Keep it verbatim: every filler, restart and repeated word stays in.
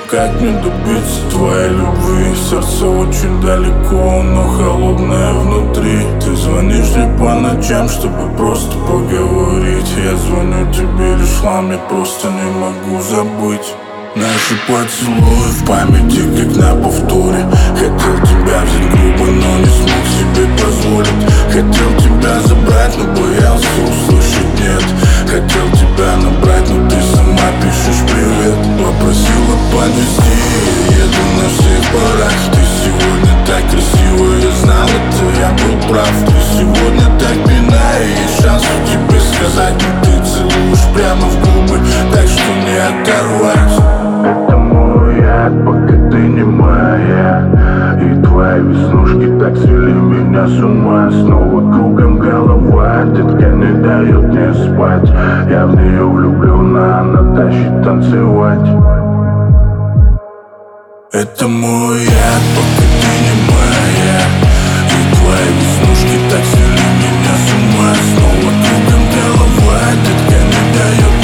как мне добиться твоей любви? Сердце очень далеко, но холодное внутри. Ты звонишь мне по ночам, чтобы просто поговорить. Я звоню тебе лишь вам, я просто не могу забыть наши поцелуи в памяти, как на повторе. Хотел тебя взять грубо, но не смог себе позволить. Хотел тебя забрать, но боялся услышать нет. Хотел тебя набрать, но ты сама пишешь привет. Попросила подвезти, я еду на всех парах. Ты сегодня так красива, я знал это, я был прав. Ты сегодня так пьяна, и есть шанс тебе сказать, но ты целуешь прямо в губы, так что не оторвать. Это мой яд, пока ты не моя. И твои веснушки так свели меня с ума. Снова кругом голова, детка не дает мне спать. Я в нее влюблена, она тащит танцевать. Это мой яд, пока ты не моя. И твои веснушки так свели меня с ума. Снова кругом голова, детка не дает